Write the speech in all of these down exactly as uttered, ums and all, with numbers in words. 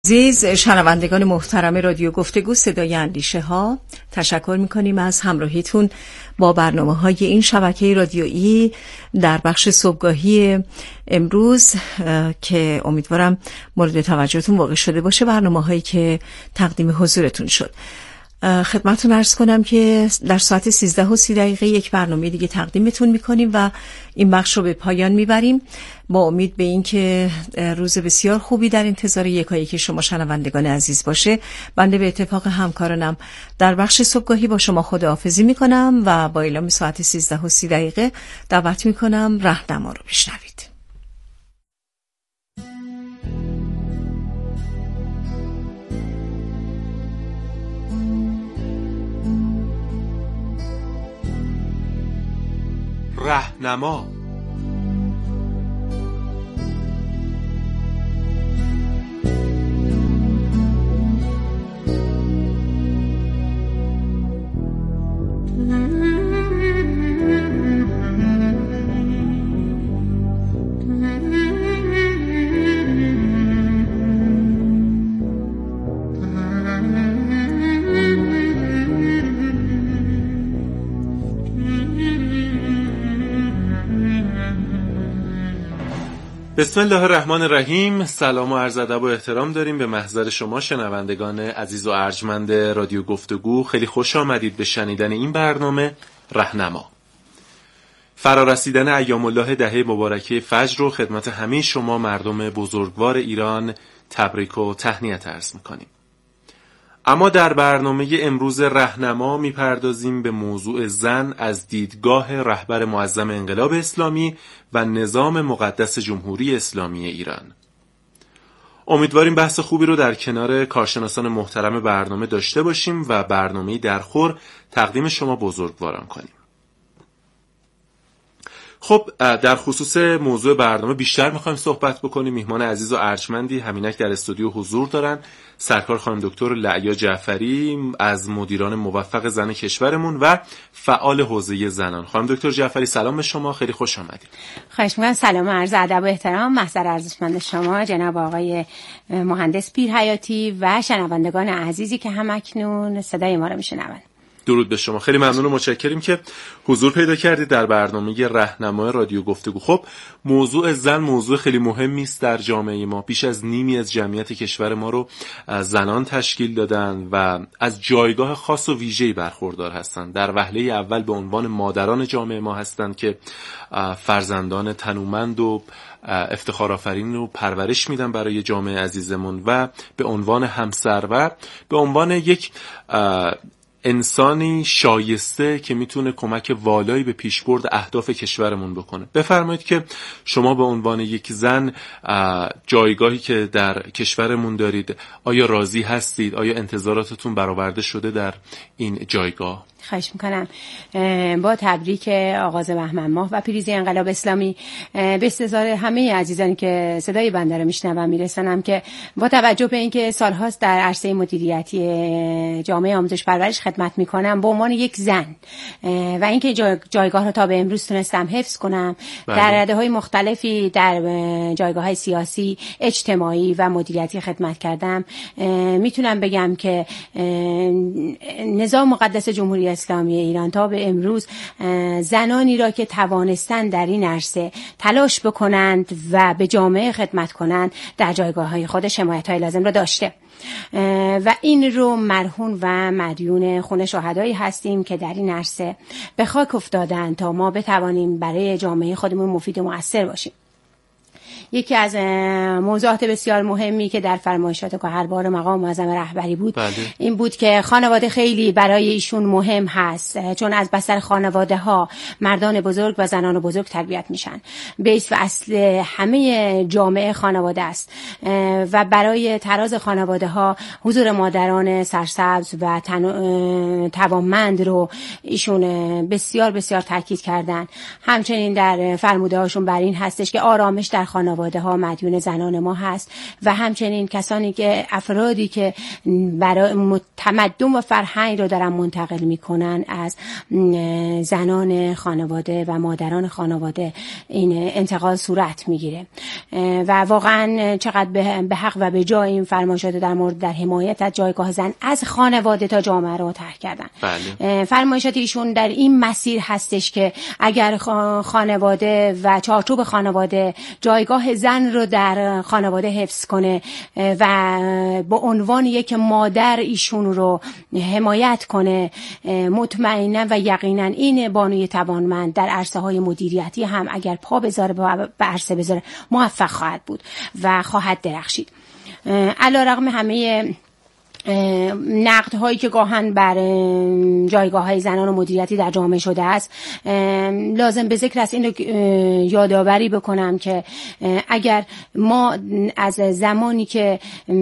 عزیز شنوندگان محترم رادیو گفتگو صدای اندیشه ها، تشکر میکنیم از همراهیتون با برنامه های این شبکه رادیویی در بخش صبحگاهی امروز که امیدوارم مورد توجهتون واقع شده باشه. برنامه هایی که تقدیم حضورتون شد خدمتتون عرض کنم که در ساعت سیزده و سی دقیقه یک برنامه دیگه تقدیمتون میکنیم و این بخش رو به پایان میبریم با امید به این که روز بسیار خوبی در انتظار یکایی که شما شنوندگان عزیز باشه. بنده به اتفاق همکارانم در بخش صبحگاهی با شما خداحافظی میکنم و با اعلام ساعت سیزده و سی دقیقه دعوت میکنم راهنما رو بشنوید. راهنما. بسم الله الرحمن الرحیم. سلام و عرض ادب و احترام داریم به محضر شما شنوندگان عزیز و ارجمند رادیو گفتگو. خیلی خوش آمدید به شنیدن این برنامه راهنما. فرارسیدن ایام الله دهه مبارکه فجر رو خدمت همه شما مردم بزرگوار ایران تبریک و تهنیت عرض میکنیم. اما در برنامه امروز راهنما میپردازیم به موضوع زن از دیدگاه رهبر معظم انقلاب اسلامی و نظام مقدس جمهوری اسلامی ایران. امیدواریم بحث خوبی رو در کنار کارشناسان محترم برنامه داشته باشیم و برنامه‌ای درخور تقدیم شما بزرگواران کنیم. خب در خصوص موضوع برنامه بیشتر میخوایم صحبت بکنیم. میهمان عزیز و ارجمندی همینک در استودیو حضور دارن. سرکار خانم دکتر لعیا جعفری از مدیران موفق زن کشورمون و فعال حوزه زنان. خانم دکتر جعفری سلام به شما، خیلی خوش آمدید. خواهش می‌کنم. سلام و عرض ادب و احترام محضر ارزشمند شما جناب آقای مهندس پیرحیاتی و شنوندگان عزیزی که همکنون صدای ما رو میشنوند. درود به شما. خیلی ممنون و متشکریم که حضور پیدا کردید در برنامه راهنما رادیو گفتگو. خب موضوع زن موضوع خیلی مهمی است در جامعه ما. بیش از نیمی از جمعیت کشور ما رو زنان تشکیل دادن و از جایگاه خاص و ویژه‌ای برخوردار هستند. در وهله اول به عنوان مادران جامعه ما هستند که فرزندان تنومند و افتخارآفرین رو پرورش میدن برای جامعه عزیزمون و به عنوان همسر و به عنوان یک انسانی شایسته که میتونه کمک والایی به پیشبرد اهداف کشورمون بکنه. بفرمایید که شما به عنوان یک زن جایگاهی که در کشورمون دارید آیا راضی هستید؟ آیا انتظاراتتون برآورده شده در این جایگاه؟ خواهش میکنم. با تبریک آغاز بهمن ماه و پیروزی انقلاب اسلامی به استحضار همه عزیزانی که صدای بنده رو میشنون میرسنم که با توجه به اینکه سالهاست در عرصه مدیریتی جامعه آموزش پرورش خدمت میکنم به عنوان یک زن و اینکه جایگاه رو تا به امروز تونستم حفظ کنم بله. در رده‌های مختلفی در جایگاه‌های سیاسی، اجتماعی و مدیریتی خدمت کردم، میتونم بگم که نظام مقدس جمهوری اسلامی ایران تا به امروز زنانی را که توانستن در این عرصه تلاش بکنند و به جامعه خدمت کنند در جایگاه‌های خودش حمایت‌های لازم را داشته و این رو مرهون و مدیون خون شهدایی هستیم که در این عرصه به خاک افتادن تا ما بتوانیم برای جامعه خودمون مفید و مؤثر باشیم. یکی از موضوعات بسیار مهمی که در فرمایشات گوهربار مقام معظم رهبری بود بله. این بود که خانواده خیلی برای ایشون مهم هست، چون از بستر خانواده ها مردان بزرگ و زنان بزرگ تربیت میشن. بیس و اصل همه جامعه خانواده است و برای تراز خانواده ها حضور مادران سرسبز و توانمند رو ایشون بسیار بسیار تاکید کردن. همچنین در فرموده هاشون بر این هستش که آرامش در خانواده خانواده ها مدیون زنان ما هست و همچنین کسانی که افرادی که برای تمدن و فرهنگ رو دارن منتقل میکنن از زنان خانواده و مادران خانواده این انتقال صورت میگیره و واقعا چقدر به حق و به جای این فرمایشات در مورد در حمایت از جایگاه زن از خانواده تا جامعه رو طرح کردن. بله. فرمایشات ایشون در این مسیر هستش که اگر خانواده و چارچوب خانواده جایگاه زن رو در خانواده حفظ کنه و با عنوان یک مادر ایشون رو حمایت کنه، مطمئنا و یقینا این بانوی توانمند در عرصه های مدیریتی هم اگر پا بذاره به عرصه بذاره موفق خواهد بود و خواهد درخشید. علیرغم همه نقد هایی که گاهن بر جایگاه های زنان و مدیریتی در جامعه شده است، لازم به ذکر است این رو یادآوری بکنم که اگر ما از زمانی که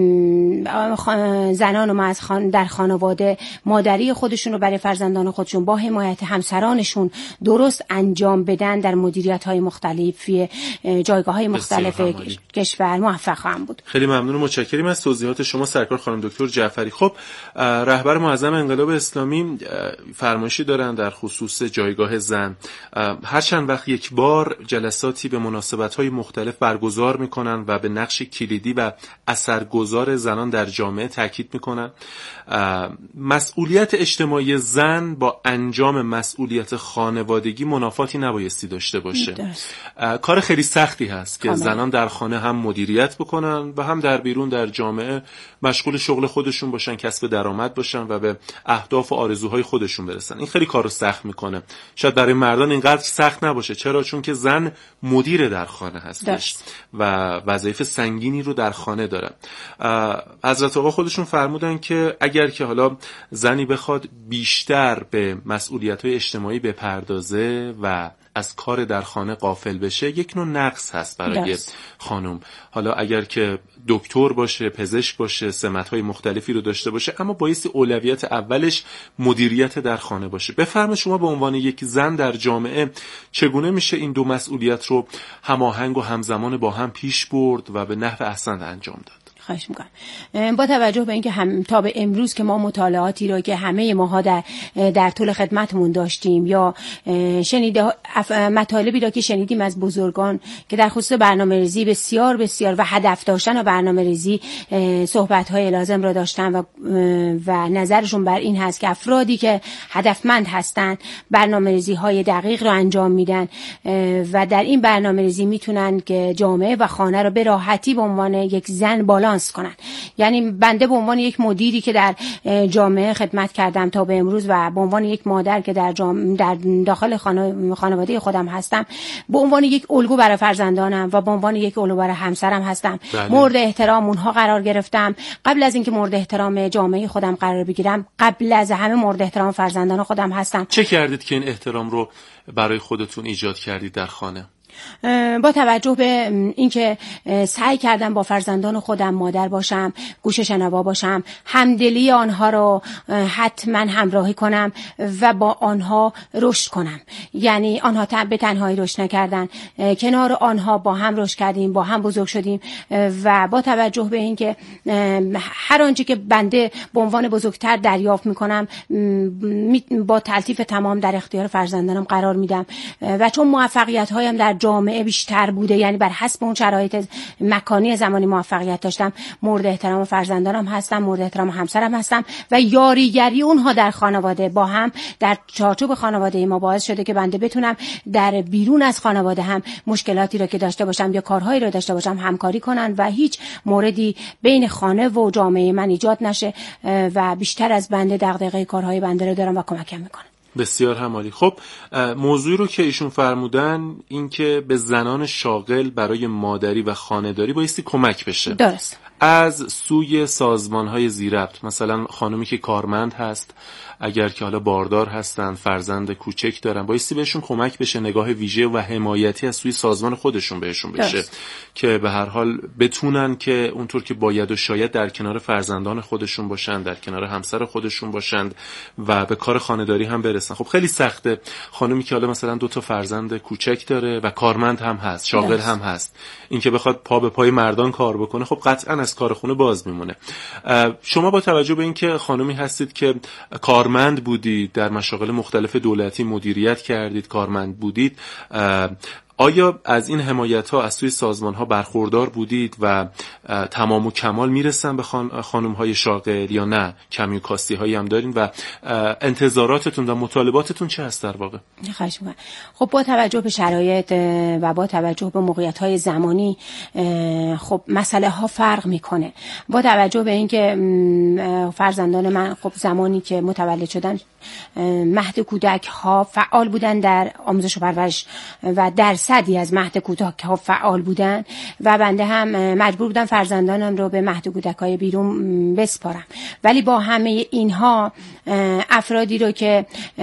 زنان و ما از خان در خانواده مادری خودشون رو برای فرزندان خودشون با حمایت همسرانشون درست انجام بدن در مدیریت های مختلفی جایگاه های مختلف کشور موفق خواهند بود. خیلی ممنون و متشکریم از توضیحات شما سرکار خانم دکتر جعفری. خب رهبر معظم انقلاب اسلامی فرمایشی دارن در خصوص جایگاه زن. هر چند وقت یک بار جلساتی به مناسبت‌های مختلف برگزار میکنن و به نقش کلیدی و اثرگذار زنان در جامعه تاکید میکنن. مسئولیت اجتماعی زن با انجام مسئولیت خانوادگی منافاتی نبایستی داشته باشه. کار خیلی سختی هست که زنان در خانه هم مدیریت بکنن و هم در بیرون در جامعه مشغول شغل خودشون باشن، کسب درآمد باشن و به اهداف و آرزوهای خودشون برسن. این خیلی کارو سخت میکنه. شاید برای مردان اینقدر سخت نباشه. چرا؟ چون که زن مدیر در خانه هستش و وظایف سنگینی رو در خانه داره. حضرت آقا خودشون فرمودن که اگر که حالا زنی بخواد بیشتر به مسئولیت‌های اجتماعی بپردازه و از کار در خانه غافل بشه، یک نوع نقص هست برای خانم. حالا اگر که دکتر باشه، پزشک باشه، سمت‌های مختلفی رو داشته باشه، اما بایستی اولویت اولش مدیریت در خانه باشه. بفرمایید شما به عنوان یک زن در جامعه چگونه میشه این دو مسئولیت رو هماهنگ و همزمان با هم پیش برد و به نحو احسن انجام داد؟ خواهش میکنم. با توجه به اینکه هم تا به امروز که ما مطالعاتی رو که همه ماها در در طول خدمتمون داشتیم یا شنیده مطالبی رو که شنیدیم از بزرگان که در خصوص برنامه‌ریزی بسیار بسیار و هدف داشتن و برنامه‌ریزی صحبت‌های لازم رو داشتن و و نظرشون بر این هست که افرادی که هدفمند هستن برنامه‌ریزی‌های دقیق رو انجام میدن و در این برنامه‌ریزی میتونن که جامعه و خانه رو به راحتی به عنوان یک زن بالانس کنن. یعنی بنده به عنوان یک مدیری که در جامعه خدمت کردم تا به امروز و به عنوان یک مادر که در جام... در داخل خانو... خانواده خودم هستم، به عنوان یک الگو برای فرزندانم و به عنوان یک الگو برای همسرم هستم. بله. مورد احترام اونها قرار گرفتم. قبل از اینکه مورد احترام جامعه خودم قرار بگیرم، قبل از همه مورد احترام فرزندان خودم هستم. چه کردید که این احترام رو برای خودتون ایجاد کردید در خانه؟ با توجه به اینکه سعی کردم با فرزندان خودم مادر باشم، گوش شنوا باشم، همدلی آنها رو حتما همراهی کنم و با آنها رشد کنم. یعنی آنها به تنهایی رشد نکردن، کنار آنها با هم رشد کردیم، با هم بزرگ شدیم و با توجه به اینکه هر آنچه که بنده به عنوان بزرگتر دریافت میکنم با تلطیف تمام در اختیار فرزندانم قرار میدم و چون موفقیت هایم در جامعه بیشتر بوده، یعنی بر حسب اون شرایط مکانی زمانی موفقیت داشتم، مورد احترام فرزندانم هستم، مورد احترام همسرم هستم و یاریگری اونها در خانواده با هم در چارچوب خانواده ما باعث شده که بنده بتونم در بیرون از خانواده هم مشکلاتی رو که داشته باشم یا کارهایی رو داشته باشم همکاری کنن و هیچ موردی بین خانه و جامعه من ایجاد نشه و بیشتر از بنده دغدغه کارهای بنده رو دارم و کمکم میکنن. بسیار همالی. خب موضوعی رو که ایشون فرمودن این که به زنان شاغل برای مادری و خانه‌داری بایستی کمک بشه. درست. از سوی سازمان‌های ذی‌ربط، مثلا خانومی که کارمند هست، اگر که حالا باردار هستن، فرزند کوچک دارن، بایستی بهشون کمک بشه، نگاه ویژه و حمایتی از سوی سازمان خودشون بهشون بشه دست. که به هر حال بتونن که اونطور که باید و شاید در کنار فرزندان خودشون باشن، در کنار همسر خودشون باشند و به کار خانه‌داری هم برسن. خب خیلی سخته خانومی که حالا مثلا دو تا فرزند کوچک داره و کارمند هم هست، شاغل دست. هم هست، این که بخواد پا به پای مردان کار بکنه، خب قطعاً از کار خونه باز میمونه. شما با توجه به اینکه خانومی هستید که کارمند بودید، در مشاغل مختلف دولتی مدیریت کردید، کارمند بودید، آیا از این حمایت‌ها از سوی سازمان‌ها برخوردار بودید و تمام و کمال میرسن به خان... خانم‌های شاغل یا نه کمی و کاستی‌هایی هم دارین و انتظاراتتون و مطالباتتون چه هست در واقع؟ خواهش می‌کنم. خب با توجه به شرایط و با توجه به موقعیت‌های زمانی خب مسئله ها فرق می‌کنه. با توجه به اینکه فرزندان من خب زمانی که متولد شدن مهد کودک ها فعال بودن در آموزش و پرورش و درصدی از مهد کودک ها فعال بودن و بنده هم مجبور بودم فرزندانم رو به مهد کودک های بیرون بسپارم. ولی با همه اینها افرادی رو که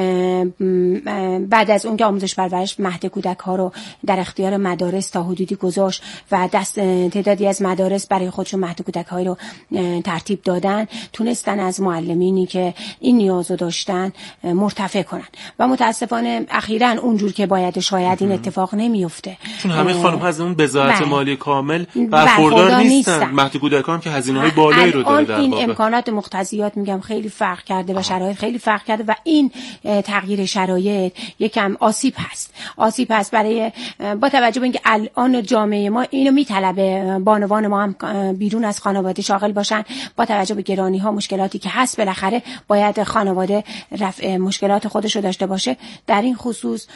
بعد از اون که آموزش پرورش مهد کودک ها رو در اختیار مدارس تا حدودی گذاشت و دست تعدادی از مدارس برای خودشون مهد کودک های رو ترتیب دادن، تونستن از معلمینی که این نیازو داشتن مرتفع کنن و متاسفانه اخیراً اونجور که باید شاید این اتفاق نمیفته، چون همه خانم ها از اون بضاعت مالی کامل برخوردار نیستن. مهد کودکان که هزینه‌های بالایی رو داره در این واقع. امکانات مقتضیات میگم خیلی فرق کرده و شرایط خیلی فرق کرده و این تغییر شرایط یکم آسیب هست. آسیب هست برای با توجه به اینکه الان جامعه ما اینو میطلبه، بانوان ما هم بیرون از خانواده شاغل باشن، با توجه به گرانی ها مشکلاتی که هست بالاخره باید خانواده رفع مشکلات خودش رو داشته باشه. در این خصوص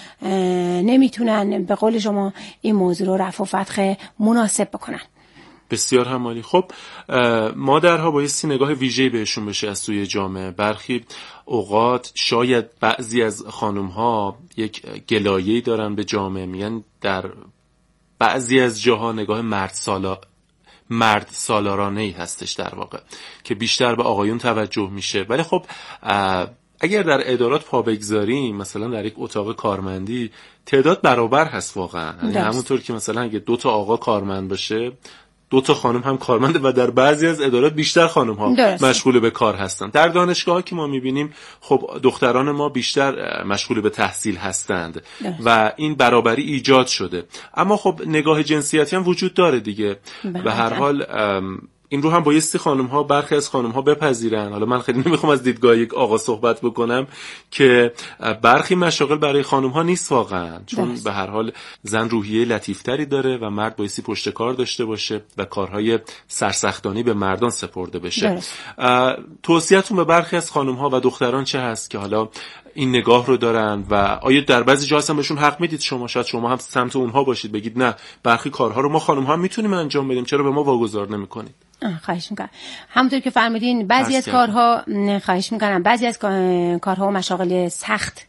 نمیتونن به قول شما این موضوع رو رفع و فتح مناسب بکنن. بسیار هم عالی. خب مادرها بایستی نگاه ویژه‌ای بهشون بشه از سوی جامعه. برخی اوقات شاید بعضی از خانم‌ها یک گلایه‌ای دارن به جامعه، میگن در بعضی از جاها نگاه مرد سالا مرد سالارانه‌ای هستش در واقع که بیشتر به آقایون توجه میشه. ولی خب اگر در ادارات پا بگذاریم، مثلا در یک اتاق کارمندی تعداد برابر هست واقعا، یعنی همونطور که مثلا اگه دو تا آقا کارمند باشه دو تا خانم هم کارمنده و در بعضی از ادارات بیشتر خانم ها درست. مشغول به کار هستن. در دانشگاه که ما میبینیم خب دختران ما بیشتر مشغول به تحصیل هستند درست. و این برابری ایجاد شده، اما خب نگاه جنسیتی هم وجود داره دیگه. به هر حال این رو هم بایستی خانم ها، برخی از خانم ها بپذیرن. حالا من خیلی نمیخوام از دیدگاه یک آقا صحبت بکنم که برخی مشاغل برای خانم ها نیست واقعا، چون دست. به هر حال زن روحیه لطیفتری داره و مرد بایستی پشت کار داشته باشه و کارهای سرسختانی به مردان سپرده بشه. توصیه‌تون به برخی از خانم ها و دختران چه هست که حالا این نگاه رو دارن و آیا در بعضی جاها هم بهشون حق میدید؟ شما شاید شما هم سمت اونها باشید، بگید نه برخی کارها رو ما خانم ها میتونیم انجام بدیم، چرا به ما واگذار نمیکنید؟ خواهش میکنم. همونطور که فرمودین بعضی از کارها خواهش میکنم بعضی از کارها و مشاغل سخت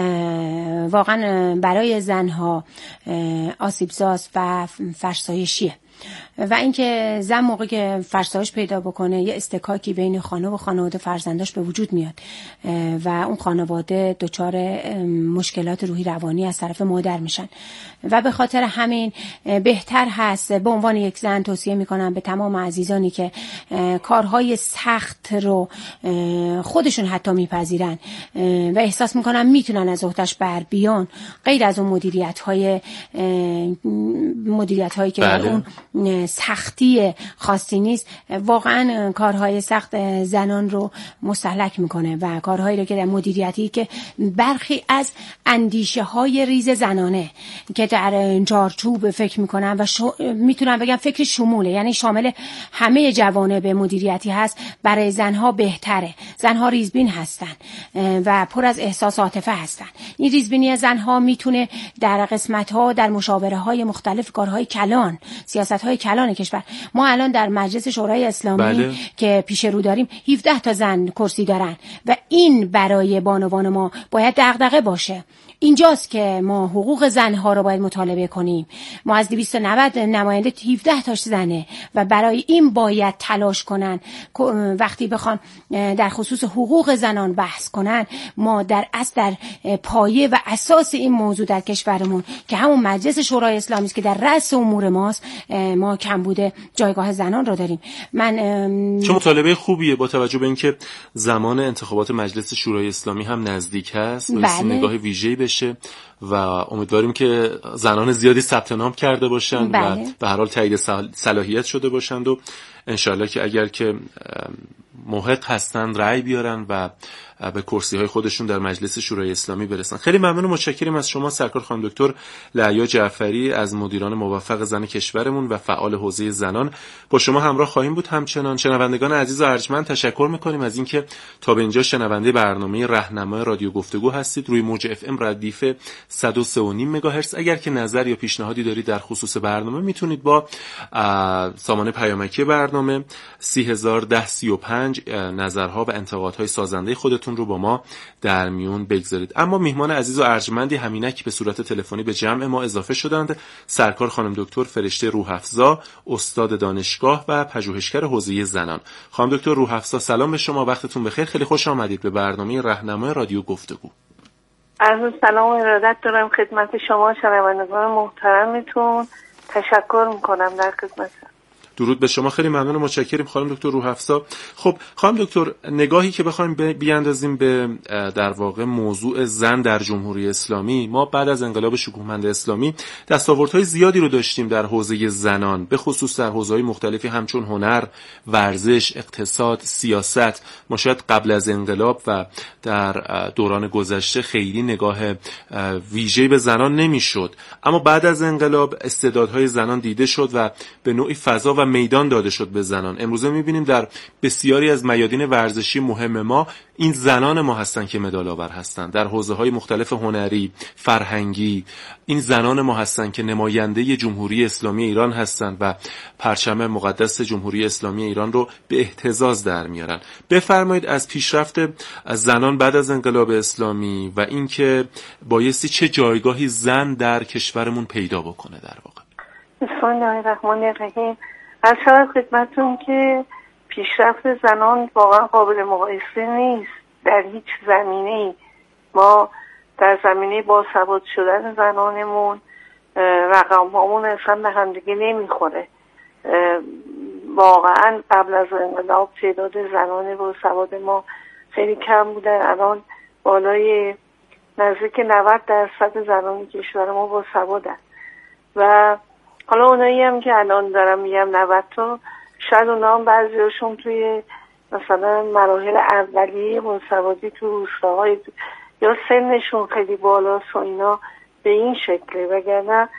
واقعا برای زنها آسیبزاست و فرسایشیه و اینکه زن موقعی که فرسایش پیدا بکنه یه استکاکی بین خانه و خانواده فرزنداش به وجود میاد و اون خانواده دچار مشکلات روحی روانی از طرف مادر میشن و به خاطر همین بهتر هست به عنوان یک زن توصیه میکنم به تمام عزیزانی که کارهای سخت رو خودشون حتی میپذیرن و احساس میکنن میتونن از عهده‌اش بر بیان، غیر از اون مدیریت های مدیریت هایی که بله. اون سختی خاصی نیست، واقعا کارهای سخت زنان رو مستهلک میکنه و کارهایی رو که در مدیریتی که برخی از اندیشه های ریز زنانه که در چارچوب فکر میکنن و شو... میتونم بگم فکر شموله، یعنی شامل همه جوانب مدیریتی هست، برای زنها بهتره. زنها ریزبین هستن و پر از احساس عاطفه هستن. این ریزبینی زنها میتونه در قسمت ها در مشاوره های مختلف کارهای کلان، سیاست های کلان کشور، ما الان در مجلس شورای اسلامی بله. که پیش رو داریم هفده تا زن کرسی دارن و این برای بانوان ما باید دغدغه باشه. اینجاست که ما حقوق زنها رو باید مطالبه کنیم. ما از دویست و نود نماینده هفده تاش زنه و برای این باید تلاش کنن. وقتی بخوان در خصوص حقوق زنان بحث کنن، ما در اصل در پایه و اساس این موضوع در کشورمون که همون مجلس شورای اسلامی است که در رأس امور ماست، ما کم بوده جایگاه زنان رو داریم. من چه مطالبه خوبیه با توجه به اینکه زمان انتخابات مجلس شورای اسلامی هم نزدیک هست و بله. نگاه ویژه‌ای بشه و امیدواریم که زنان زیادی ثبت نام کرده باشند بله. و به هر حال تایید صلاحیت شده باشند و انشالله که اگر که محق هستند رأی بیارن و به کرسی های خودشون در مجلس شورای اسلامی برسن. خیلی ممنون و متشکریم از شما سرکار خانم دکتر لعیا جعفری از مدیران موفق زن کشورمون و فعال حوزه زنان. با شما همراه خواهیم بود. همچنان شنوندگان عزیز و ارجمند تشکر میکنیم از اینکه تا به اینجا شنونده برنامه راهنمای رادیو گفتگو هستید روی موج اف ام ردیف صد و سه و نیم مگاهرتز. اگر که نظر یا پیشنهادی دارید در خصوص برنامه میتونید با سامانه پیامکی برنامه سی هزار ده سی و پنج نظرها و انتقادهای سازنده خودتون رو با ما در میون بگذارید. اما میهمان عزیز و ارجمندی همینک به صورت تلفنی به جمع ما اضافه شدند. سرکار خانم دکتر فرشته روح‌افزا، استاد دانشگاه و پژوهشگر حوزه زنان. خانم دکتر روح‌افزا سلام به شما، وقتتون بخیر. خیلی خوش آمدید به برنامه راهنمای رادیو گفتگو. عرض سلام و ارادت دارم خدمت شما شنوندگان محترمتون. تشکر میکنم در خدمتتون. درود به شما، خیلی ممنون و متشکریم خانم دکتر روح‌افزا. خب خانم دکتر، نگاهی که بخوایم بیاندازیم به در واقع موضوع زن در جمهوری اسلامی، ما بعد از انقلاب شکوهمند اسلامی دستاوردهای زیادی رو داشتیم در حوزه زنان، به خصوص در حوزه‌های مختلفی همچون هنر، ورزش، اقتصاد، سیاست. ما شاید قبل از انقلاب و در دوران گذشته خیلی نگاه ویژه‌ای به زنان نمی‌شد، اما بعد از انقلاب استعدادهای زنان دیده شد و به نوعی فضا و میدان داده شد به زنان. امروزه می‌بینیم در بسیاری از میادین ورزشی مهم ما این زنان ما هستن که مدال آور هستن. در حوزه‌های مختلف هنری، فرهنگی، این زنان ما هستن که نماینده جمهوری اسلامی ایران هستن و پرچم مقدس جمهوری اسلامی ایران رو به اهتزاز در میارن. بفرمایید از پیشرفت از زنان بعد از انقلاب اسلامی و اینکه بایستی چه جایگاهی زن در کشورمون پیدا بکنه در واقع. بسم الله الرحمن الرحیم. از شاید خدمتون که پیشرفت زنان واقعا قابل مقایسه نیست در هیچ زمینه‌ای. ما در زمینه باسواد شدن زنانمون رقم‌هامون اصلا به همدیگه نمیخوره. واقعا قبل از انقلاب تعداد زنان باسواد ما خیلی کم بوده، الان بالای نزدیک نود درصد زنان کشور ما باسوادن و حالا اونایی هم که الان دارم میگم نود تا، شاید اونا هم بعضیاشون توی مثلا مراحل اولیه باسوادی تو روستاهای یا سنشون خیلی بالاست و اینا به این شکله، وگرنه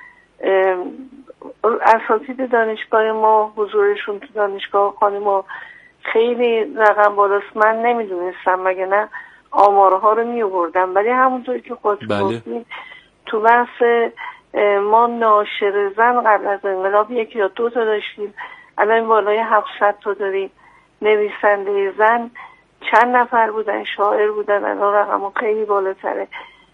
اساتید دانشگاه ما حضورشون تو دانشگاه خانه ما خیلی رقم بالاست. من نمیدونستم وگرنه آمارها رو میوردم، ولی همونطوری که خود بله. گفتید تو بحث ما ناشر زن قبل از انقلاب یک یا دو تا داشتیم، الان بالای هفتصد تا داریم. نویسنده زن چند نفر بودن، شاعر بودن، الان رقم خیلی بالاتره.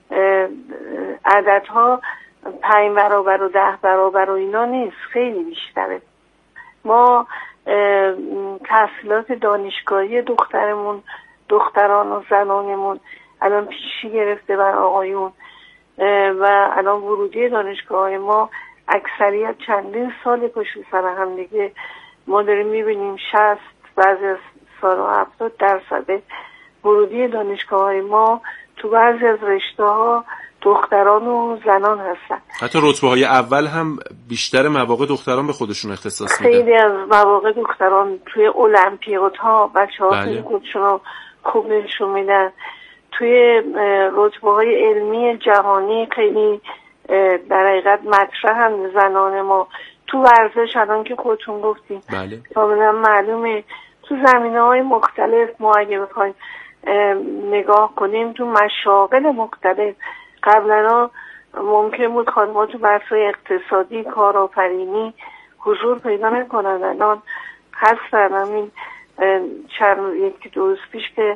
عددها پنج برابر و ده برابر و اینا نیست، خیلی بیشتره. ما تحصیلات دانشگاهی دخترمون دختران و زنانمون الان پیشی گرفته بر آقایون و الان ورودی دانشگاه ما اکثریت چندین سال پشت سر هم دیگه ما داریم میبینیم شصت بعضی از سال و هفتاد درصد ورودی دانشگاه ما تو بعضی از رشته ها دختران و زنان هستن. حتی رتبه های اول هم بیشتر مواقع دختران به خودشون اختصاص میدن. خیلی از مواقع دختران توی المپیادها بچه ها خیلی خودشون خوب نشون میدن. توی رتبه های علمی جهانی خیلی در حقیقت مطرح هم زنان ما. تو ورزش الان که خودتون گفتیم بله. کاملا معلومه. تو زمینه های مختلف ما اگه بخوایم نگاه کنیم تو مشاغل مختلف قبلا ممکن بود خانم‌ها تو بحث‌های اقتصادی کارآفرینی حضور پیدا نکنن، الان هستن. همین چند یکی دو روز پیش که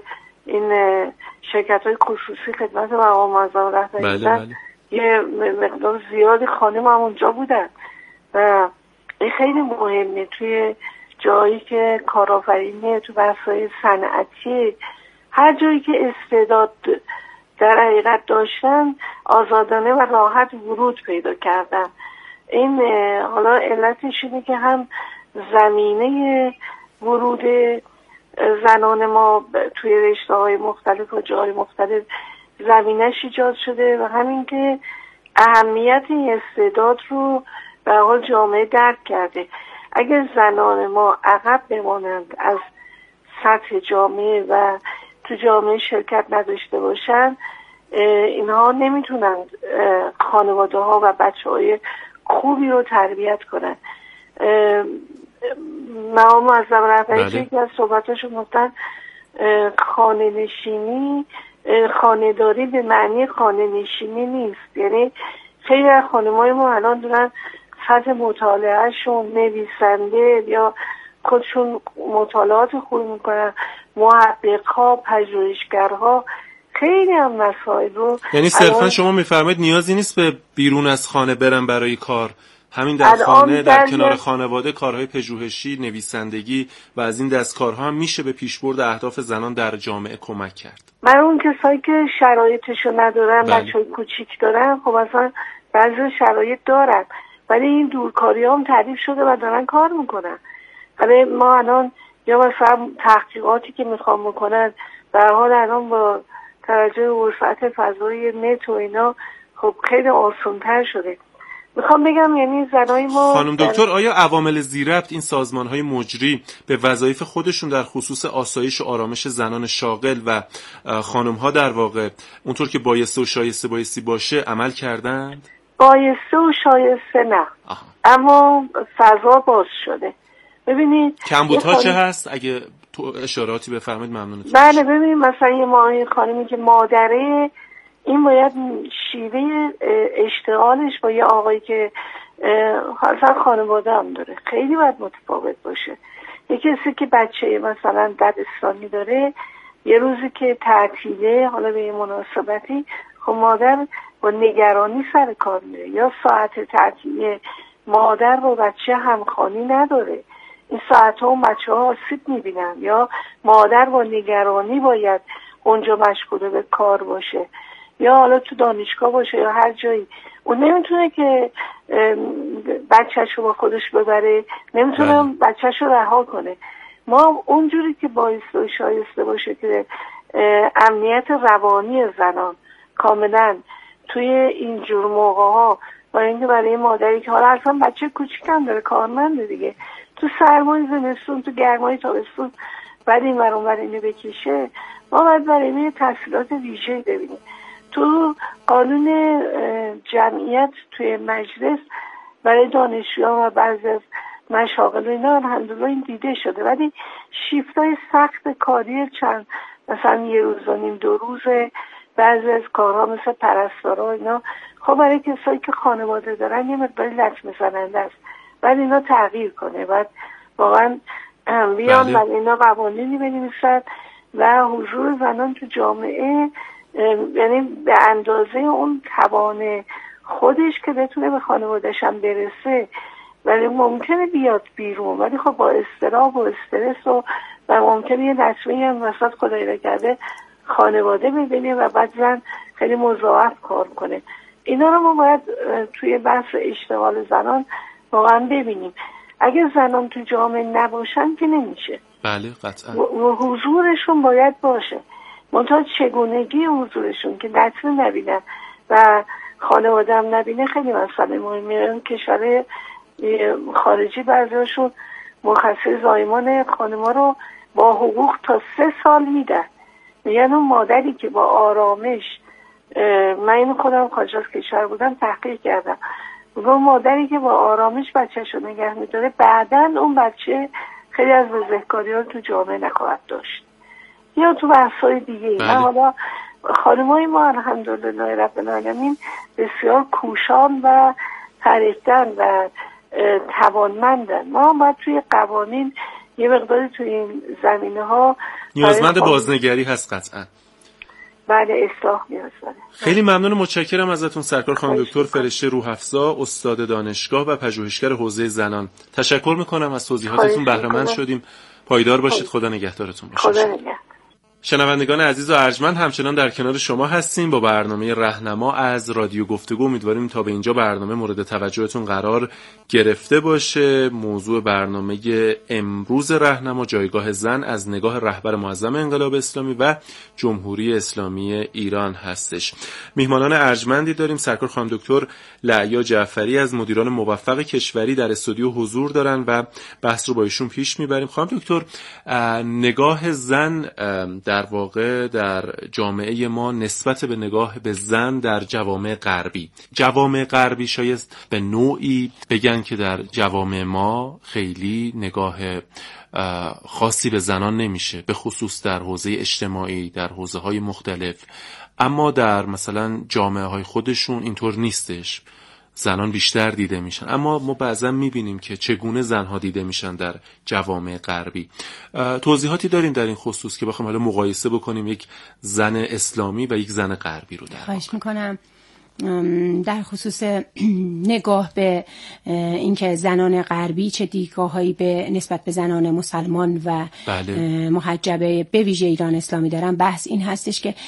این شرکت های خصوصی خدمت مقام معظم رهبری بله بله. یه مقدار زیادی خانم هم اونجا بودن و این خیلی مهمه توی جایی که کارآفرینی، تو بحث‌های صنعتی، هر جایی که استعداد در حقیقت داشتن آزادانه و راحت ورود پیدا کردن. این حالا علتش اینه که هم زمینه ورود زنان ما توی رشته‌های مختلف و جاهای مختلف زمینش ایجاد شده و همین که اهمیت این استعداد رو به حال جامعه درک کرده. اگر زنان ما عقب بمانند، از سطح جامعه و تو جامعه شرکت نداشته باشن، اینها نمیتونند خانواده ها و بچه های خوبی رو تربیت کنن. مقام معظم رهبری که یکی از صحبتاشون گفتن خانه نشینی، خانه داری به معنی خانه نشینی نیست. یعنی خیلی از خانمای ما الان دارن سطح مطالعهشون، نویسنده یا خودشون مطالعات خوب میکنن، محقق‌ها، پژوهشگرها، خیلی هم مسائل رو. یعنی صرفا شما میفرمایید نیازی نیست به بیرون از خانه برن برای کار، همین در خانه، در کنار خانواده کارهای پژوهشی، نویسندگی و از این دست کارها هم میشه به پیشبرد اهداف زنان در جامعه کمک کرد. من اون کسایی که شرایطشو ندارن، بچه‌های کوچیک دارن، خب اصلا بعضی شرایط دارن ولی این دورکاری هم تعریف شده و دارن کار میکنن. ولی ما الان یا مثلا تحقیقاتی که میخوام بکنن به هر حال الان با توجه وسعت فضای نت و اینا خب خیلی آسان‌تر شده. میخوام بگم یعنی زنای ما. خانم دکتر، آیا عوامل ذی‌ربط، این سازمان‌های مجری، به وظایف خودشون در خصوص آسایش و آرامش زنان شاغل و خانم‌ها در واقع اونطور که بایسته و شایسته بایستی باشه عمل کردند؟ بایسته و شایسته نه. آها. اما فضا باز شده. ببینید کمبودها چه هست؟ اگه تو اشاراتی بفرمایید ممنونتون. بله ببینید مثلا یه ماهی خانمی که مادره، این باید شیوه اشتغالش با یه آقایی که اصلا خانواده هم داره خیلی باید متفاوت باشه. یه کسی که بچه مثلا دبستانی داره، یه روزی که تعطیله، حالا به یه مناسبتی، خب مادر با نگرانی سر کار میره، یا ساعت تعطیله مادر با بچه همخوانی نداره، این ساعت ها اون بچه ها آسیب میبینن، یا مادر با نگرانی باید اونجا مشغول به کار باشه، یا حالا تو دانشگاه باشه یا هر جایی. اون نمیتونه که بچهش رو با خودش ببره، نمیتونه بچهش رو رها کنه. ما اونجوری که بایسته و شایسته باشه که امنیت روانی زنان کاملا توی اینجور موقع ها، با اینکه برای مادری که حالا اصلا بچه کوچیکم داره، کارمنده دیگه، تو سرمای زمستون، تو گرمای تابستون بعد این ورون ور اینو بکشه، ما باید برای این تحصیلات ویژه‌ای ببینیم. تو قانون جمعیت توی مجلس برای دانشجویان و بعضی از مشاغل و اینا الحمدلله این دیده شده، ولی شیفتای سخت کاری چند مثلا یه روز و نیم دو روزه، بعضی از کارها مثل پرستارا اینا خب برای کسایی که خانواده دارن یه مقداری لطمه زننده است، ولی اینا تغییر کنه، بعد واقعا بیان و اینا قوانینی بنویسن و حضور زنان تو جامعه، یعنی به اندازه اون توان خودش که بتونه به خانواده‌ش هم برسه، ولی ممکنه بیاد بیرون، ولی خب با اضطراب و استرس و و ممکنه یه نسبی هم وسط خدای نکرده خانواده میبینه و بعد زن خیلی مضاعف کار کنه. اینا رو ما باید توی بحث اشتغال زنان واقعا ببینیم. اگه زنان تو جامعه نباشن که نمیشه. بله قطعا. و حضورشون باید باشه، منتها چگونگی حضورشون که نتونه نبینن و خانواده هم نبینه خیلی مسئله مهمه. کشور خارجی بعضیشون مرخصی زایمان خانما رو با حقوق تا سه سال میدن، میگن اون مادری که با آرامش، من اینو خودم خارج از کشور بودم تحقیق کردم، میگن مادری که با آرامش بچه‌ش رو نگه میداره بعدن اون بچه خیلی از بزهکاری ها تو جامعه نخواهد داشت، یا تو بحث‌های دیگه. من حالا خانمای ما الحمدلله رب العالمین بسیار کوشان و پرهیزن و توانمندن. ما باید توی قوانین یه مقداری توی این زمینه ها نیازمند بازنگری هست قطعا. بله اصلاح نیاز داره. خیلی ممنون و متشکرم ازتون سرکار خانم دکتر فرشته روح‌افزا، استاد دانشگاه و پژوهشگر حوزه زنان. تشکر میکنم از توضیحاتتون، بهره مند شدیم. پایدار باشید. خدا نگهدارتون باشه. خدا نگهدار. شنوندگان عزیز و ارجمند، همچنان در کنار شما هستیم با برنامه رهنما از رادیو گفتگو. امیدواریم تا به اینجا برنامه مورد توجهتون قرار گرفته باشه. موضوع برنامه امروز رهنما جایگاه زن از نگاه رهبر معظم انقلاب اسلامی و جمهوری اسلامی ایران هستش. میهمانان ارجمندی داریم. سرکار خانم دکتر لعیا جعفری از مدیران موفق کشوری در استودیو حضور دارن و بحث رو با ایشون پیش میبریم. خانم دکتر، نگاه زن در واقع در جامعه ما نسبت به نگاه به زن در جوامع غربی، جوامع غربی شاید به نوعی بگن که در جوامع ما خیلی نگاه خاصی به زنان نمیشه، به خصوص در حوزه اجتماعی، در حوزه های مختلف. اما در مثلا جامعه های خودشون اینطور نیستش، زنان بیشتر دیده میشن. اما ما بعضا میبینیم که چگونه زنها دیده میشن در جوامع غربی. توضیحاتی دارین در این خصوص که بخوایم حالا مقایسه بکنیم یک زن اسلامی و یک زن غربی رو؟ در خواهش میکنم. در خصوص نگاه به اینکه زنان غربی چه دیدگاه‌هایی به نسبت به زنان مسلمان و بله. محجبه به ویژه ایران اسلامی دارن، بحث این هستش که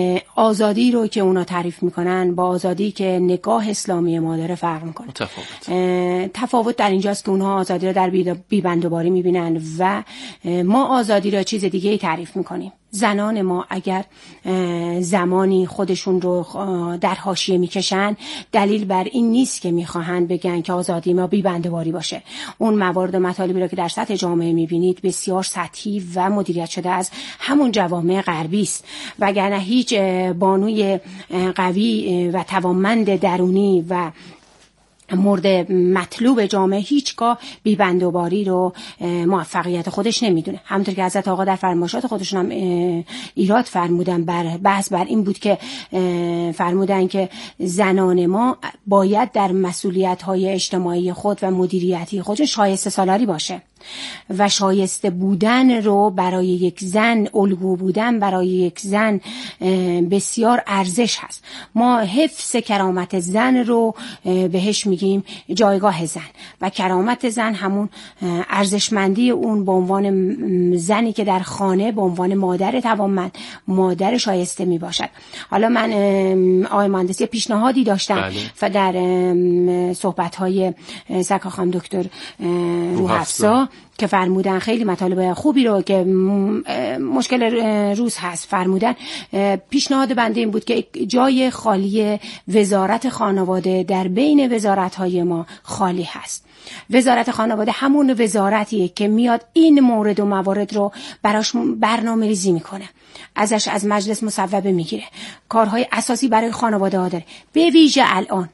آزادی رو که اونا تعریف میکنن با آزادی که نگاه اسلامی ما داره فرق میکنه. تفاوت تفاوت در اینجاست که اونها آزادی رو در بی‌بندوباری میبینن و ما آزادی رو چیز دیگه ای تعریف میکنیم. زنان ما اگر زمانی خودشون رو در حاشیه میکشن، دلیل بر این نیست که میخواهند بگن که آزادی ما بی‌بندوباری باشه. اون موارد و مطالبی رو که در سطح جامعه میبینید بسیار سطحی و مدیریت شده از همون جوامع غربی است، وگرنه هیچ بانوی قوی و توانمند درونی و مورد مطلوب جامعه هیچگاه بی‌بندوباری رو موفقیت خودش نمیدونه. همونطور که حضرت آقا در فرمایشات خودشون هم ایراد فرمودن، بر بحث بر این بود که فرمودن که زنان ما باید در مسئولیت‌های اجتماعی خود و مدیریتی خود شایسته سالاری باشه و شایسته بودن رو برای یک زن، الگو بودن برای یک زن بسیار ارزش هست. ما حفظ کرامت زن رو بهش میگیم جایگاه زن و کرامت زن همون ارزشمندی اون به عنوان زنی که در خانه به عنوان مادر توانمند، مادر شایسته می باشد. حالا من آقای مهندسی پیشنهادی داشتم بله. و در صحبت‌های سرکار خانم دکتر روح‌افزا که فرمودن خیلی مطالب خوبی رو که مشکل روز هست فرمودن، پیشنهاد بنده این بود که جای خالی وزارت خانواده در بین وزارت‌های ما خالی هست. وزارت خانواده همون وزارتیه که میاد این مورد و موارد رو براش برنامه ریزی میکنه، ازش از مجلس مصوبه میگیره، کارهای اساسی برای خانواده ها داره. به ویژه الان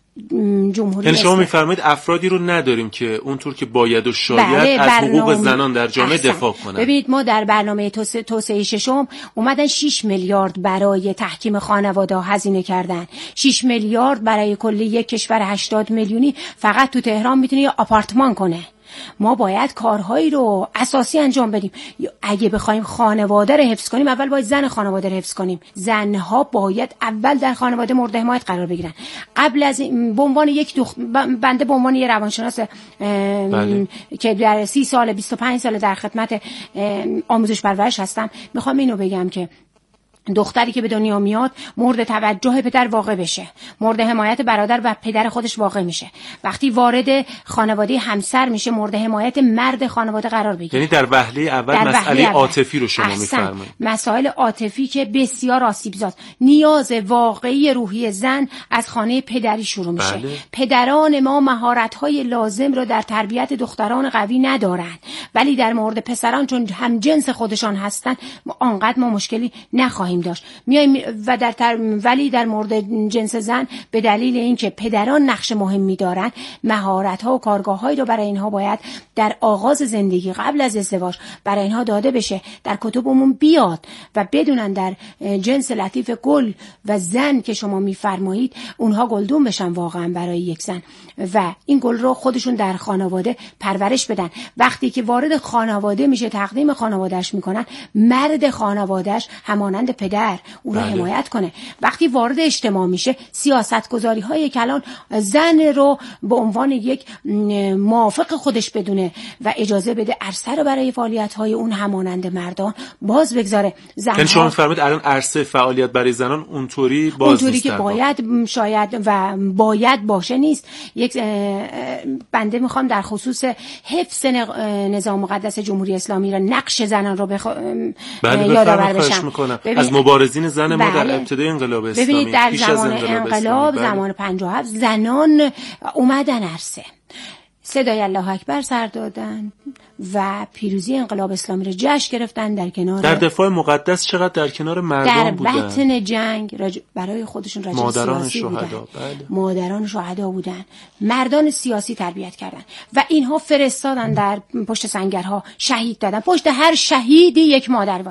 جمهوری یعنی شما میفرمایید افرادی رو نداریم که اونطور که باید و شاید بله، از حقوق زنان در جامعه احسن. دفاع کنن. ببینید ما در برنامه توسعه ششم اومدن شش میلیارد برای تحکیم خانواده هزینه کردن، شش میلیارد برای کلی یک کشور هشتاد میلیونی فقط تو تهران میتونه یه آپارتمان کنه. ما باید کارهایی رو اساسی انجام بدیم. اگه بخوایم خانواده رو حفظ کنیم، اول باید زن خانواده رو حفظ کنیم. زنها باید اول در خانواده مورد حمایت قرار بگیرن. قبل از به عنوان یک دخ... بنده به عنوان یه روانشناس بله. که در سی سال بیست و پنج سال در خدمت آموزش پرورش هستم، میخوام اینو بگم که دختری که به دنیا میاد مورد توجه پدر واقع بشه، مورد حمایت برادر و پدر خودش واقع میشه. وقتی وارد خانواده همسر میشه مورد حمایت مرد خانواده قرار بگیره. یعنی در وهله اول در مسئله عاطفی رو شما میفرمایید. مسائل عاطفی که بسیار آسیبزاست. نیاز واقعی روحی زن از خانه پدری شروع میشه. بله. پدران ما مهارت‌های لازم رو در تربیت دختران قوی ندارن، ولی در مورد پسران چون هم جنس خودشان هستن آنقدر ما مشکلی نخواهیم خواهیم داشت. میایم و در تر... ولی در مورد جنس زن به دلیل اینکه پدران نقش مهمی دارن، مهارت‌ها و کارگاه‌هایی رو برای اینها باید در آغاز زندگی قبل از ازدواج برای اینها داده بشه، در کتبمون بیاد و بدونن در جنس لطیف گل و زن که شما میفرمایید اونها گلدون بشن واقعا برای یک زن و این گل رو خودشون در خانواده پرورش بدن. وقتی که وارد خانواده میشه تقدیم خانوادهش میکنن، مرد خانوادهش همانند پدر او رو حمایت کنه. وقتی وارد اجتماع میشه، سیاست گذاری های کلان زن رو به عنوان یک موافق خودش بدونه و اجازه بده عرصه رو برای فعالیت های اون همانند مردان باز بگذاره. یعنی شما فرمود الان عرصه فعالیت برای زنان اونطوری باز اونطوری نیست، که باید شاید و باید باشه نیست. یک بنده میخوام در خصوص حفظ نظام مقدس جمهوری اسلامی را نقش زنان رو بخ... یادآور بشم. از مبارزین زن ما بله. در ابتدای انقلاب اسلامی، ببینید در پیش زمان از انقلاب, انقلاب اسلامی. زمان پنجاه و هفت زنان اومدن عرصه، صدای الله اکبر سر دادن و پیروزی انقلاب اسلامی رو جشن گرفتن. در کنار در دفاع مقدس چقدر در کنار مردم بودن، در بطن جنگ رج... برای خودشون رجل مادران سیاسی شهدا بودن. بله. مادران شهدا بودن، مردان سیاسی تربیت کردن و اینها فرستادن در پشت سنگرها شهید دادن. پشت هر شهیدی یک مادر